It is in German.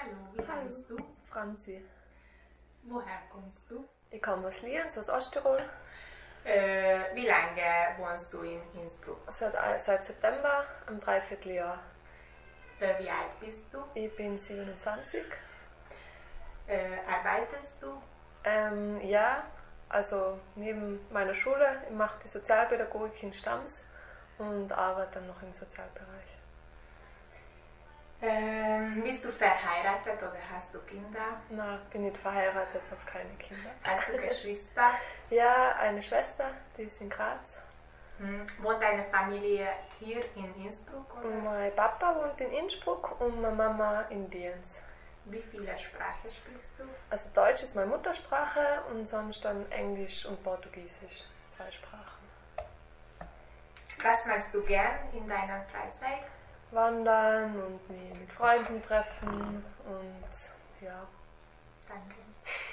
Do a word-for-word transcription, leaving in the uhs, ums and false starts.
Hallo, wie Hallo. heißt du? Franzi. Woher kommst du? Ich komme aus Lienz, aus Osttirol. Äh, wie lange wohnst du in Innsbruck? Seit, seit September, am Dreivierteljahr. Äh, wie alt bist du? Ich bin siebenundzwanzig. Äh, arbeitest du? Ähm, ja, also neben meiner Schule, ich mache die Sozialpädagogik in Stams und arbeite dann noch im Sozialbereich. Ähm, bist du verheiratet oder hast du Kinder? Na, bin nicht verheiratet, habe keine Kinder. Hast du Geschwister? Ja, eine Schwester, die ist in Graz. Hm. Wohnt deine Familie hier in Innsbruck? Oder? Und mein Papa wohnt in Innsbruck und meine Mama in Lienz. Wie viele Sprachen sprichst du? Also Deutsch ist meine Muttersprache und sonst dann Englisch und Portugiesisch, zwei Sprachen. Was machst du gern in deiner Freizeit? Wandern und mich mit Freunden treffen und ja. Danke.